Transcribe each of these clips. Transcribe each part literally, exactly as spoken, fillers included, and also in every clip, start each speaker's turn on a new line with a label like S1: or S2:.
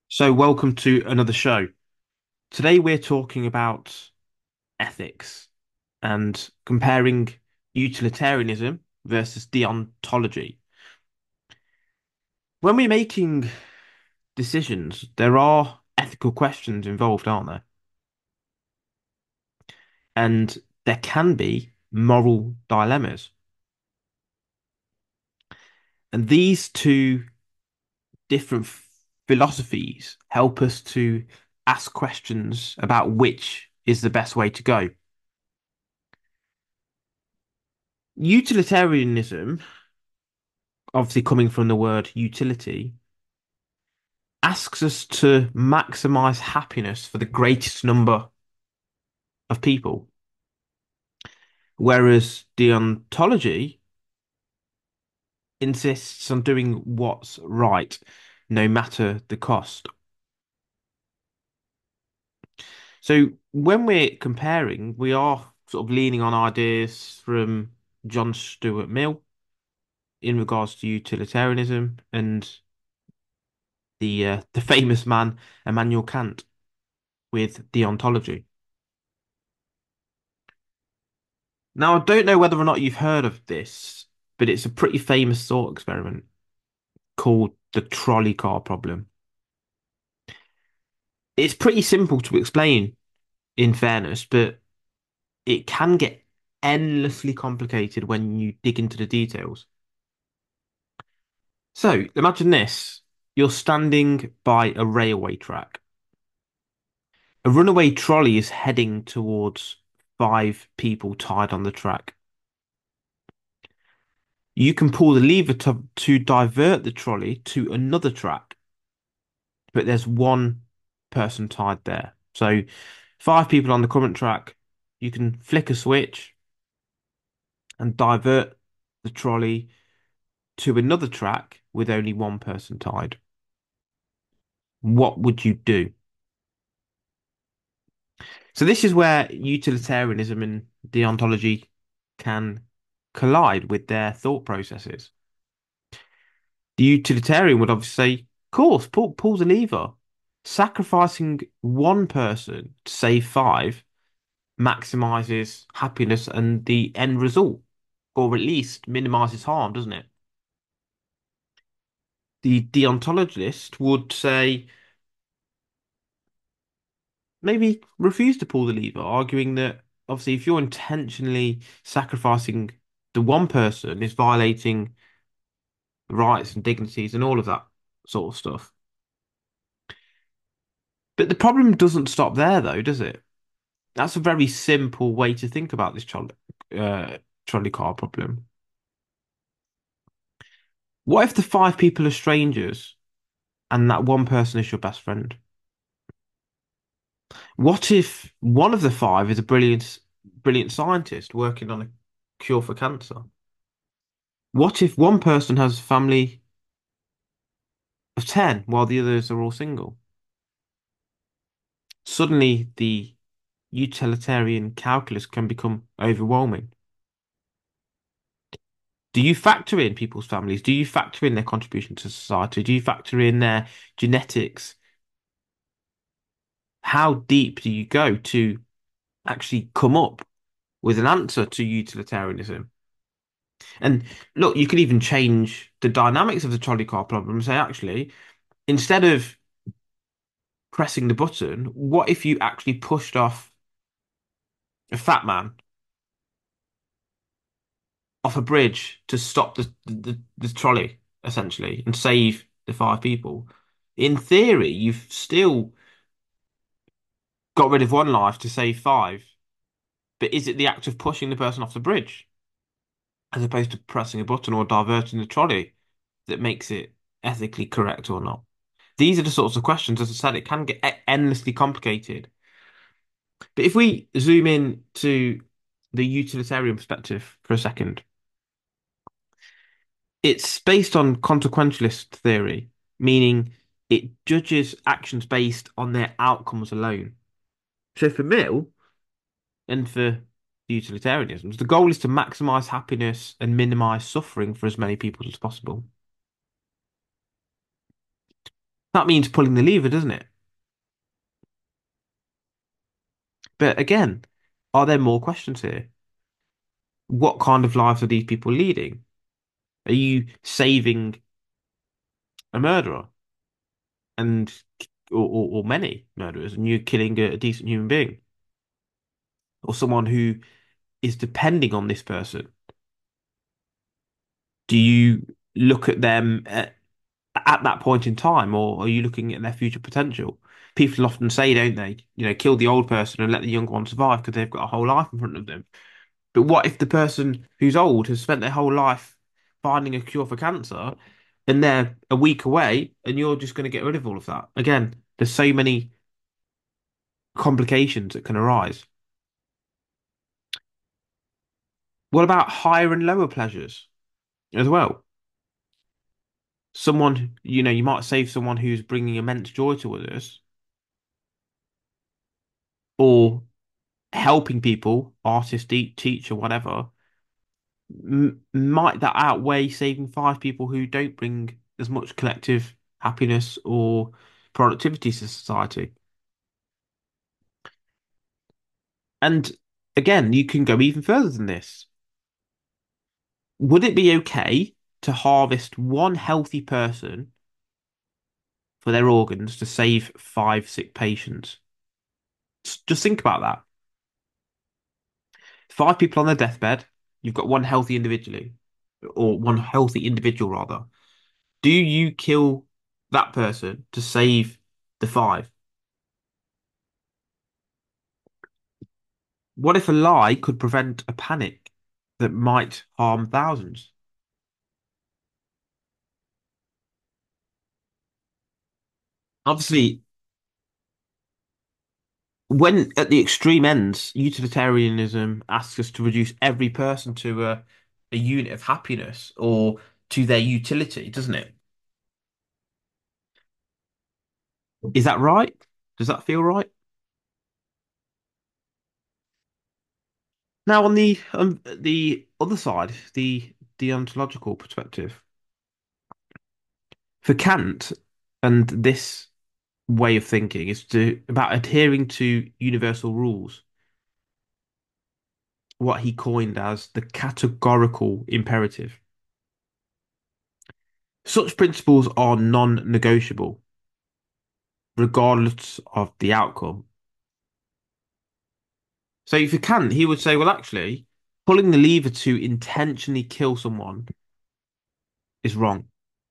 S1: So, welcome to another show. Today, we're talking about ethics and comparing utilitarianism versus deontology. When we're making decisions, there are ethical questions involved, aren't there? And there can be moral dilemmas. And these two different philosophies help us to ask questions about which is the best way to go. Utilitarianism, obviously coming from the word utility, asks us to maximize happiness for the greatest number of people. Whereas deontology insists on doing what's right, no matter the cost. So when we're comparing, we are sort of leaning on ideas from John Stuart Mill in regards to utilitarianism and the uh, the famous man Immanuel Kant with deontology. Now, I don't know whether or not you've heard of this, but it's a pretty famous thought experiment called the trolley car problem. It's pretty simple to explain, in fairness, but it can get endlessly complicated when you dig into the details. So, imagine this. You're standing by a railway track. A runaway trolley is heading towards five people tied on the track. You can pull the lever to, to divert the trolley to another track, but there's one person tied there. So five people on the current track, you can flick a switch and divert the trolley to another track with only one person tied. What would you do? So this is where utilitarianism and deontology can collide with their thought processes. The utilitarian would obviously say, of course, pull, pull the lever. Sacrificing one person to save five maximizes happiness and the end result, or at least minimizes harm, doesn't it? The deontologist would say maybe refuse to pull the lever, arguing that obviously if you're intentionally sacrificing the one person is violating rights and dignities and all of that sort of stuff. But the problem doesn't stop there though, does it? That's a very simple way to think about this trolley, uh, trolley car problem. What if the five people are strangers and that one person is your best friend? What if one of the five is a brilliant, brilliant scientist working on a cure for cancer? What if one person has a family of ten while the others are all single? Suddenly, the utilitarian calculus can become overwhelming. Do you factor in people's families? Do you factor in their contribution to society? Do you factor in their genetics? How deep do you go to actually come up with an answer to utilitarianism? And look, you could even change the dynamics of the trolley car problem and say, actually, instead of pressing the button, what if you actually pushed off a fat man off a bridge to stop the, the, the trolley, essentially, and save the five people? In theory, you've still got rid of one life to save five, but is it the act of pushing the person off the bridge as opposed to pressing a button or diverting the trolley that makes it ethically correct or not? These are the sorts of questions, as I said, it can get e- endlessly complicated. But if we zoom in to the utilitarian perspective for a second, it's based on consequentialist theory, meaning it judges actions based on their outcomes alone. So for Mill and for utilitarianism, the goal is to maximize happiness and minimize suffering for as many people as possible. That means pulling the lever, doesn't it? But again, are there more questions here? What kind of lives are these people leading? Are you saving a murderer and or, or, or many murderers, and you're killing a, a decent human being or someone who is depending on this person? Do you look at them at, at that point in time, or are you looking at their future potential? People often say, don't they, you know, kill the old person and let the young one survive because they've got a whole life in front of them. But what if the person who's old has spent their whole life finding a cure for cancer and they're a week away and you're just going to get rid of all of that? Again, there's so many complications that can arise. What about higher and lower pleasures as well? Someone, you know, you might save someone who's bringing immense joy to others or helping people, artist, te- teacher, whatever. M might that outweigh saving five people who don't bring as much collective happiness or productivity to society? And again, you can go even further than this. Would it be okay to harvest one healthy person for their organs to save five sick patients? Just think about that. Five people on their deathbed, you've got one healthy individually, or one healthy individual rather. Do you kill that person to save the five? What if a lie could prevent a panic that might harm thousands? Obviously, when at the extreme ends, utilitarianism asks us to reduce every person to a, a unit of happiness or to their utility, doesn't it? Is that right? Does that feel right? Now, on the um, the other side, the deontological perspective, for Kant and this way of thinking is to about adhering to universal rules, what he coined as the categorical imperative. Such principles are non-negotiable, regardless of the outcome. So if you can, he would say, well, actually, pulling the lever to intentionally kill someone is wrong.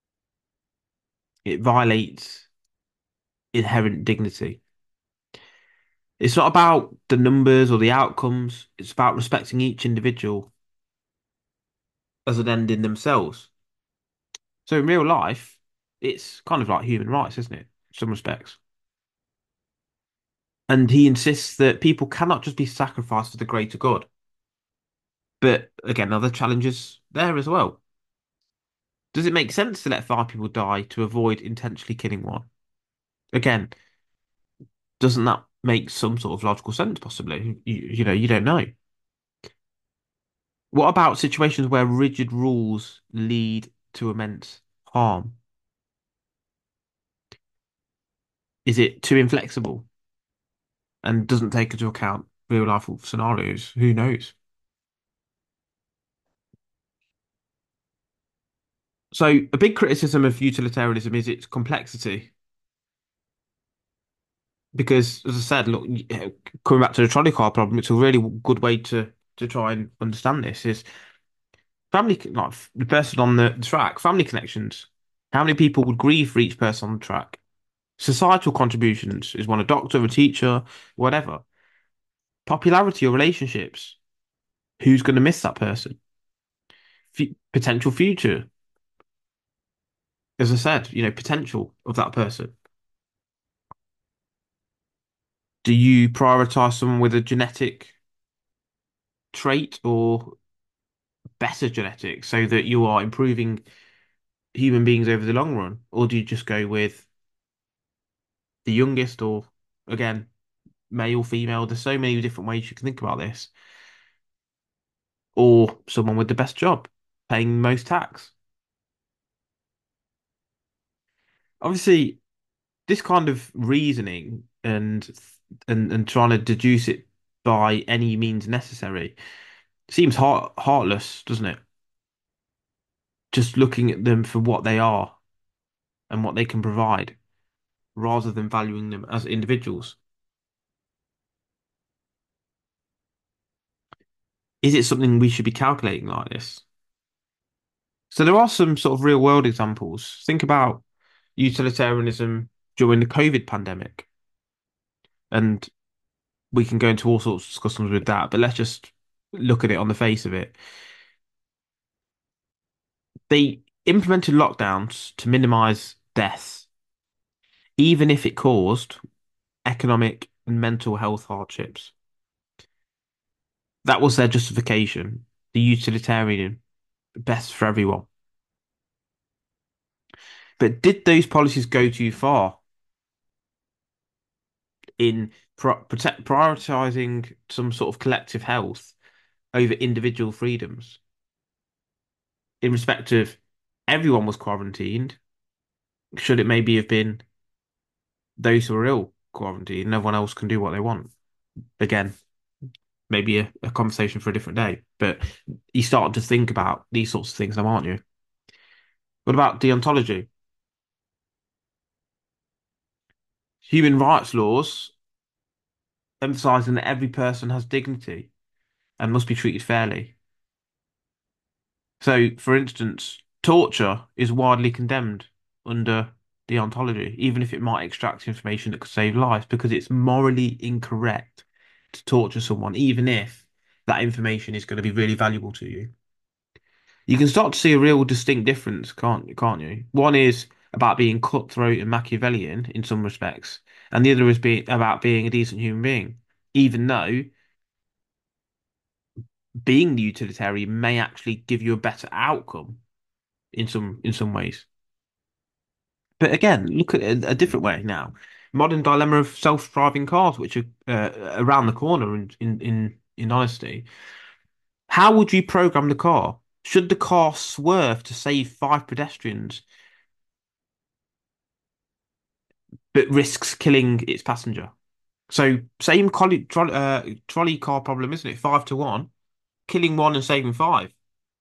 S1: It violates inherent dignity. It's not about the numbers or the outcomes. It's about respecting each individual as an end in themselves. So in real life, it's kind of like human rights, isn't it? In some respects. And he insists that people cannot just be sacrificed for the greater good. But again, other challenges there as well. Does it make sense to let five people die to avoid intentionally killing one? Again, doesn't that make some sort of logical sense, possibly? You, you know, you don't know. What about situations where rigid rules lead to immense harm? Is it too inflexible and doesn't take into account real life scenarios? Who knows? So, a big criticism of utilitarianism is its complexity. Because, as I said, look, coming back to the trolley car problem, it's a really good way to to try and understand this. Is family, like the person on the track, family connections. How many people would grieve for each person on the track? Societal contributions. Is one a doctor, a teacher, whatever? Popularity or relationships. Who's going to miss that person? F potential future. As I said, you know, potential of that person. Do you prioritize someone with a genetic trait or better genetics so that you are improving human beings over the long run? Or do you just go with the youngest or, again, male, female? There's so many different ways you can think about this. Or someone with the best job, paying most tax. Obviously, this kind of reasoning and and and trying to deduce it by any means necessary seems heart heartless, doesn't it? Just looking at them for what they are and what they can provide, rather than valuing them as individuals. Is it something we should be calculating like this? So there are some sort of real world examples. Think about utilitarianism during the COVID pandemic, and we can go into all sorts of discussions with that, but let's just look at it on the face of it. They implemented lockdowns to minimize deaths, even if it caused economic and mental health hardships. That was their justification, the utilitarian, best for everyone. But did those policies go too far in pro protect, prioritizing some sort of collective health over individual freedoms? In respect of everyone was quarantined, should it maybe have been those who are ill quarantined and everyone else can do what they want? Again, maybe a, a conversation for a different day. But you start to think about these sorts of things now, aren't you? What about deontology? Human rights laws emphasizing that every person has dignity and must be treated fairly. So, for instance, torture is widely condemned under deontology, even if it might extract information that could save lives, because it's morally incorrect to torture someone, even if that information is going to be really valuable to you. You can start to see a real distinct difference, can't can't you? One is about being cutthroat and Machiavellian in some respects, and the other is being about being a decent human being, even though being the utilitarian may actually give you a better outcome in some in some ways. But again, look at it a different way now. Modern dilemma of self-driving cars, which are uh, around the corner. In, in in in honesty, how would you program the car? Should the car swerve to save five pedestrians, but risks killing its passenger? So same trolley, trolley, uh, trolley car problem, isn't it? Five to one, killing one and saving five.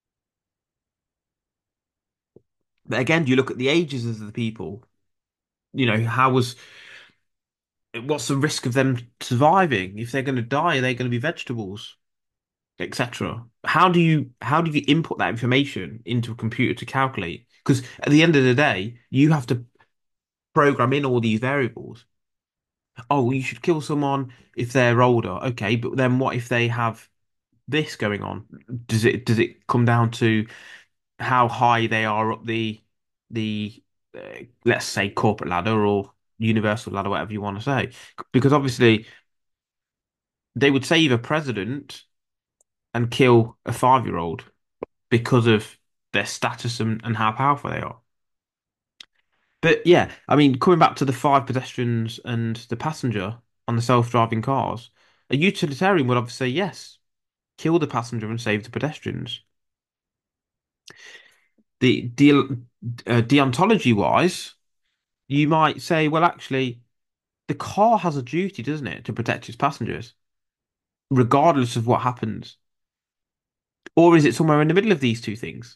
S1: But again, do you look at the ages of the people? You know, how was what's the risk of them surviving? If they're going to die, are they going to be vegetables, et cetera? How do you how do you input that information into a computer to calculate? Because at the end of the day, you have to program in all these variables. Oh, you should kill someone if they're older. Okay, but then what if they have this going on? Does it does it come down to how high they are up the the uh, let's say corporate ladder or universal ladder, whatever you want to say? Because obviously they would save a president and kill a five-year-old because of their status and, and how powerful they are. But yeah, I mean, coming back to the five pedestrians and the passenger on the self-driving cars, a utilitarian would obviously say yes, kill the passenger and save the pedestrians. The de uh, deontology wise, you might say, well, actually, the car has a duty, doesn't it, to protect its passengers, regardless of what happens. Or is it somewhere in the middle of these two things?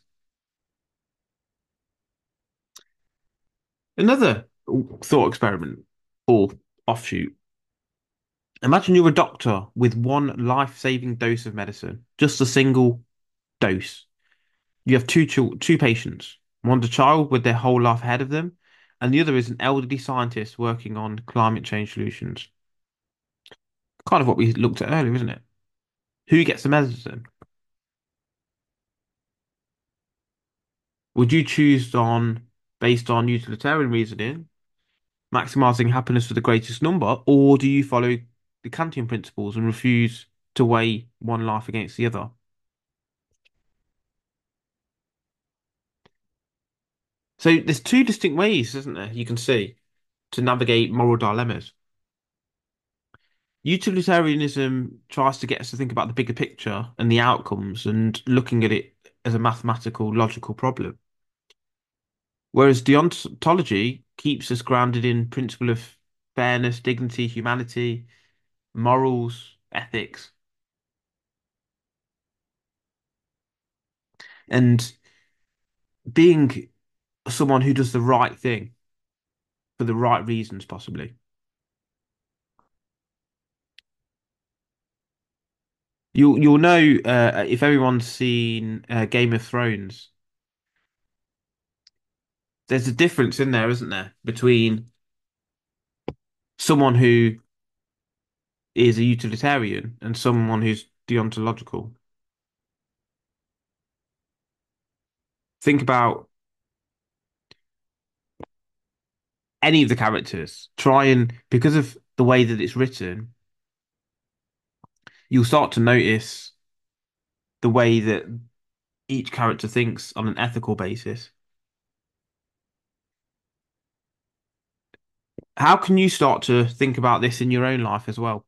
S1: Another thought experiment or offshoot. Imagine you're a doctor with one life-saving dose of medicine, just a single dose. You have two chil two patients. One's a child with their whole life ahead of them, and the other is an elderly scientist working on climate change solutions. Kind of what we looked at earlier, isn't it? Who gets the medicine? Would you choose on based on utilitarian reasoning, maximizing happiness for the greatest number, or do you follow the Kantian principles and refuse to weigh one life against the other? So there's two distinct ways, isn't there? You can see to navigate moral dilemmas. Utilitarianism tries to get us to think about the bigger picture and the outcomes and looking at it as a mathematical, logical problem. Whereas deontology keeps us grounded in principle of fairness, dignity, humanity, morals, ethics, and being someone who does the right thing for the right reasons, possibly. You'll you'll know uh, if everyone's seen uh, Game of Thrones. There's a difference in there, isn't there, between someone who is a utilitarian and someone who's deontological. Think about any of the characters. Try and because of the way that it's written, you'll start to notice the way that each character thinks on an ethical basis. How can you start to think about this in your own life as well?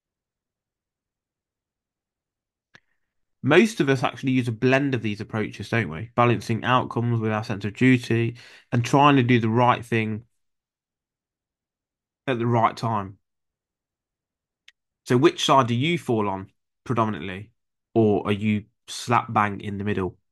S1: Most of us actually use a blend of these approaches, don't we? Balancing outcomes with our sense of duty and trying to do the right thing at the right time. So, which side do you fall on predominantly, or are you slap bang in the middle?